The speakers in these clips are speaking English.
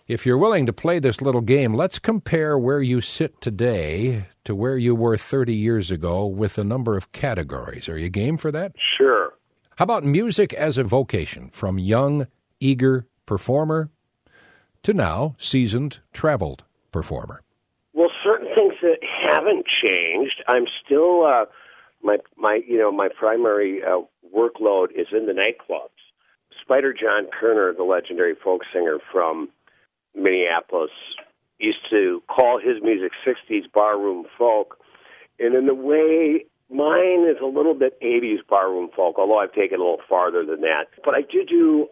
If you're willing to play this little game, let's compare where you sit today to where you were 30 years ago with a number of categories. Are you game for that? Sure. How about music as a vocation, from young, eager performer to now seasoned, traveled performer? Well, certain things that haven't changed. I'm still my primary workload is in the nightclubs. Spider John Kerner, the legendary folk singer from Minneapolis, used to call his music 60s barroom folk. And in a way, mine is a little bit 80s barroom folk, although I've taken it a little farther than that. But I do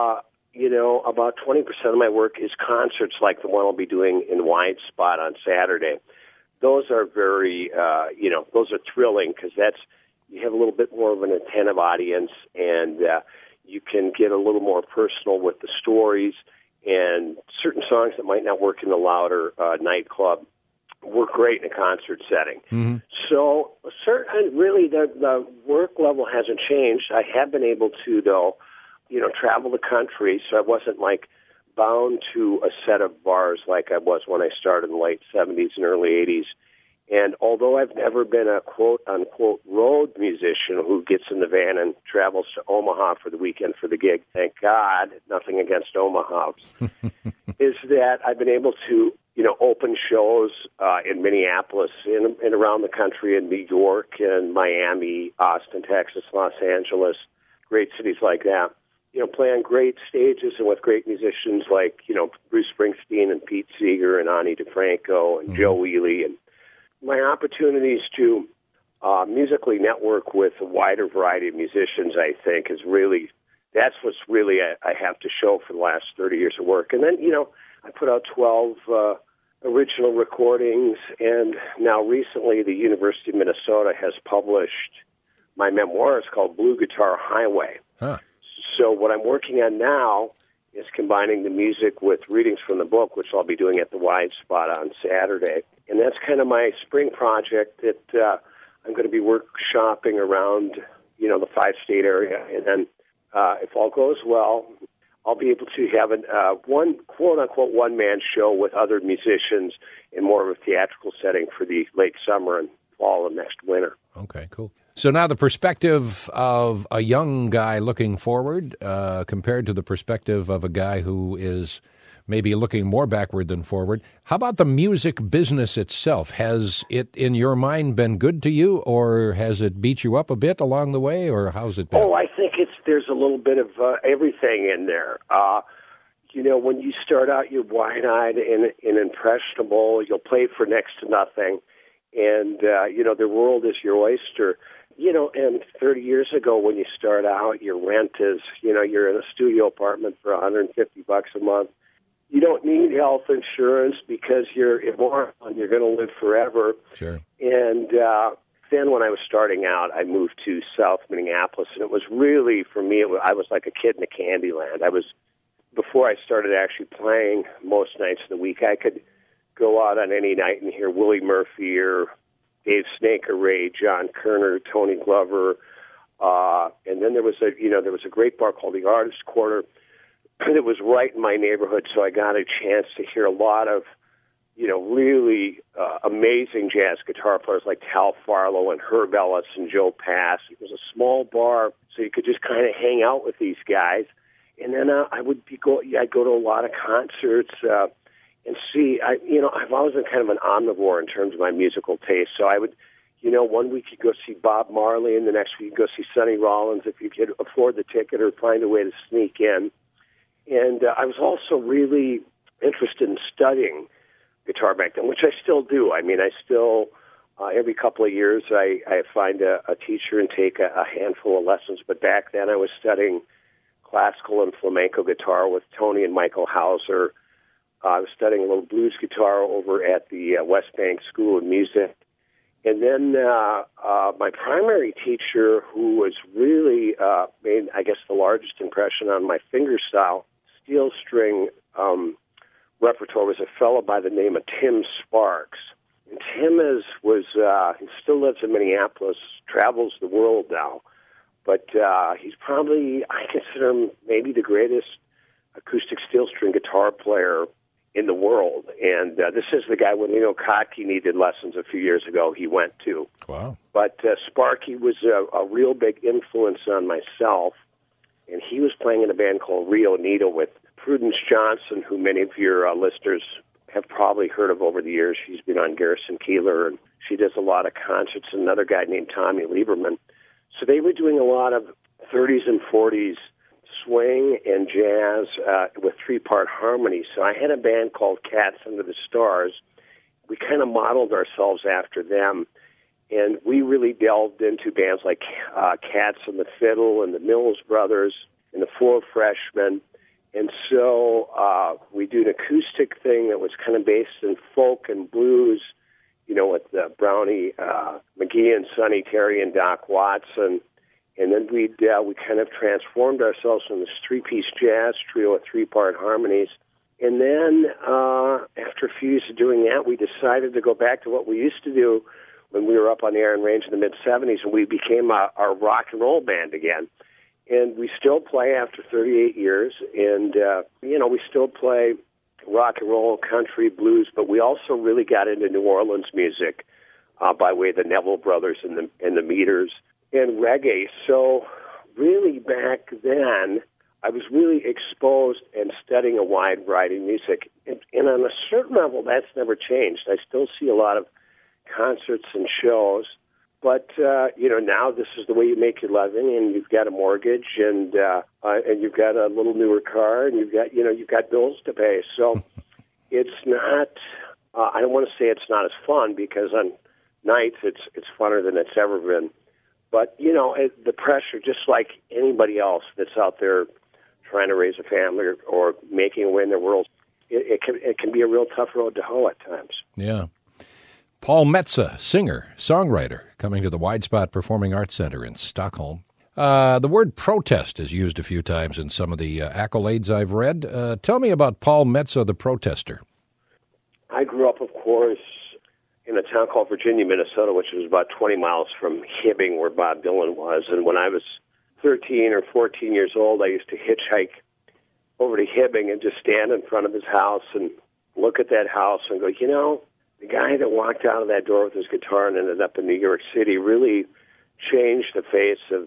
about 20% of my work is concerts like the one I'll be doing in Wide Spot on Saturday. Those are very, those are thrilling because you have a little bit more of an attentive audience, and you can get a little more personal with the stories, and certain songs that might not work in the louder nightclub work great in a concert setting. Mm-hmm. So really the work level hasn't changed. I have been able to, though, travel the country, so I wasn't like bound to a set of bars like I was when I started in the late 70s and early 80s. And although I've never been a quote-unquote road musician who gets in the van and travels to Omaha for the weekend for the gig, thank God, nothing against Omaha, is that I've been able to, open shows in Minneapolis and around the country, in New York and Miami, Austin, Texas, Los Angeles, great cities like that. Play on great stages and with great musicians like, Bruce Springsteen and Pete Seeger and Ani DeFranco and Joe Ely. And my opportunities to musically network with a wider variety of musicians, I think, that's what's really I have to show for the last 30 years of work. And then, I put out 12 original recordings, and now recently the University of Minnesota has published my memoirs called Blue Guitar Highway. Huh. So what I'm working on now is combining the music with readings from the book, which I'll be doing at the Wide Spot on Saturday. And that's kind of my spring project that I'm going to be workshopping around, the 5-state area. And then if all goes well, I'll be able to have one quote-unquote one-man show with other musicians in more of a theatrical setting for the late summer and fall of next winter. Okay, cool. So now the perspective of a young guy looking forward compared to the perspective of a guy who is maybe looking more backward than forward. How about the music business itself? Has it, in your mind, been good to you, or has it beat you up a bit along the way, or how's it been? Oh, I think there's a little bit of everything in there. When you start out, you're wide-eyed and impressionable. You'll play for next to nothing, and, the world is your oyster. And 30 years ago when you start out, your rent is, you're in a studio apartment for $150 a month. You don't need health insurance because you're immortal and you're going to live forever. Sure. And then when I was starting out, I moved to South Minneapolis, and it was really, for me, I was like a kid in a candy land. Before I started actually playing most nights of the week, I could go out on any night and hear Willie Murphy or Dave Snaker Ray, John Kerner, Tony Glover, and then there was a great bar called the Artist Quarter that was right in my neighborhood, so I got a chance to hear a lot of, really amazing jazz guitar players like Tal Farlow and Herb Ellis and Joe Pass. It was a small bar, so you could just kind of hang out with these guys, and then I'd go to a lot of concerts. And see, I've always been kind of an omnivore in terms of my musical taste. So I would, one week you'd go see Bob Marley, and the next week you'd go see Sonny Rollins if you could afford the ticket or find a way to sneak in. And I was also really interested in studying guitar back then, which I still do. I mean, I still, every couple of years, I find a teacher and take a handful of lessons. But back then I was studying classical and flamenco guitar with Tony and Michael Hauser. I was studying a little blues guitar over at the West Bank School of Music. And then my primary teacher, who was really made, I guess, the largest impression on my fingerstyle steel string repertoire, was a fellow by the name of Tim Sparks. And Tim he still lives in Minneapolis, travels the world now. But he's probably, I consider him maybe the greatest acoustic steel string guitar player in the world. And this is the guy, when Kottke needed lessons a few years ago, he went to. Wow. But Sparky was a real big influence on myself, and he was playing in a band called Rio Nito with Prudence Johnson, who many of your listeners have probably heard of over the years. She's been on Garrison Keillor, and she does a lot of concerts, and another guy named Tommy Lieberman. So they were doing a lot of 30s and 40s swing and jazz with three-part harmony. So I had a band called Cats Under the Stars. We kind of modeled ourselves after them, and we really delved into bands like Cats and the Fiddle and the Mills Brothers and the Four Freshmen. And so we do an acoustic thing that was kind of based in folk and blues, with Brownie McGee and Sonny Terry and Doc Watson. And then we kind of transformed ourselves from this three-piece jazz trio with three-part harmonies. And then after a few years of doing that, we decided to go back to what we used to do when we were up on the Iron Range in the mid-'70s, and we became our rock and roll band again. And we still play after 38 years, and, we still play rock and roll, country, blues, but we also really got into New Orleans music by way of the Neville Brothers and the Meters, and reggae. So really back then, I was really exposed and studying a wide variety of music. And on a certain level, that's never changed. I still see a lot of concerts and shows. But, now this is the way you make your living, and you've got a mortgage, and you've got a little newer car, and you've got bills to pay. So it's not, I don't want to say it's not as fun, because on nights it's funner than it's ever been. But, the pressure, just like anybody else that's out there trying to raise a family or making a way in their world, it can be a real tough road to hoe at times. Yeah. Paul Metsa, singer, songwriter, coming to the Wide Spot Performing Arts Center in Stockholm. The word protest is used a few times in some of the accolades I've read. Tell me about Paul Metsa, the protester. I grew up, of course, in a town called Virginia, Minnesota, which was about 20 miles from Hibbing, where Bob Dylan was. And when I was 13 or 14 years old, I used to hitchhike over to Hibbing and just stand in front of his house and look at that house and go, the guy that walked out of that door with his guitar and ended up in New York City really changed the face of,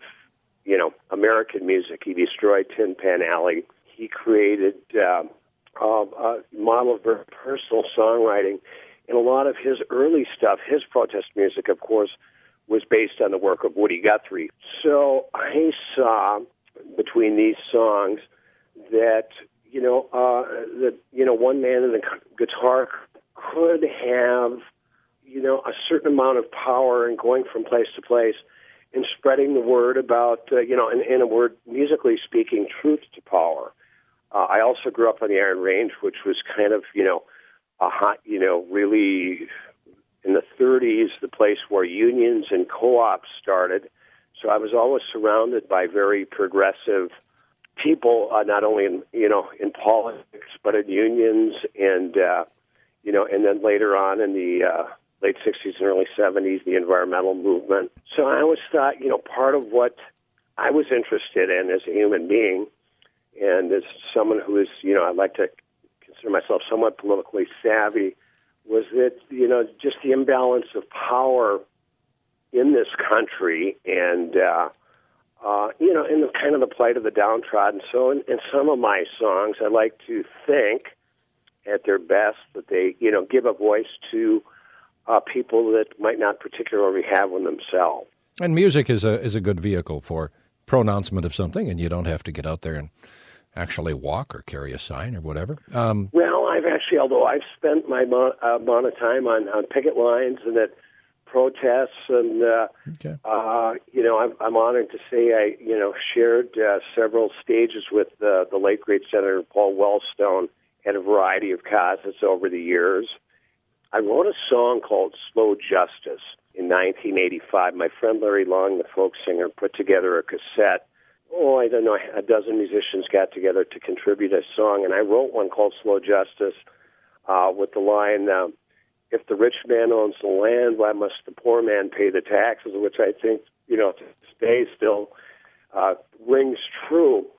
American music. He destroyed Tin Pan Alley. He created a model of very personal songwriting. And a lot of his early stuff, his protest music, of course, was based on the work of Woody Guthrie. So I saw between these songs that, one man in the guitar could have, a certain amount of power in going from place to place and spreading the word about, in a word, musically speaking, truth to power. I also grew up on the Iron Range, which was kind of, a hot, really in the 30s, the place where unions and co-ops started. So I was always surrounded by very progressive people, not only in politics, but in unions and, and then later on in the late 60s and early 70s, the environmental movement. So I always thought, part of what I was interested in as a human being and as someone who is, I'd like to consider myself somewhat politically savvy, was that, just the imbalance of power in this country and, in the kind of the plight of the downtrodden. So in some of my songs, I like to think at their best that they, give a voice to people that might not particularly have one themselves. And music is a good vehicle for pronouncement of something, and you don't have to get out there and actually walk or carry a sign or whatever. Well, although I've spent my amount of time on picket lines and at protests, and okay. I'm honored to say I shared several stages with the late great Senator Paul Wellstone at a variety of causes over the years. I wrote a song called "Slow Justice" in 1985. My friend Larry Long, the folk singer, put together a cassette. I don't know, a dozen musicians got together to contribute a song, and I wrote one called "Slow Justice" with the line, if the rich man owns the land, why must the poor man pay the taxes, which I think, to this day still rings true.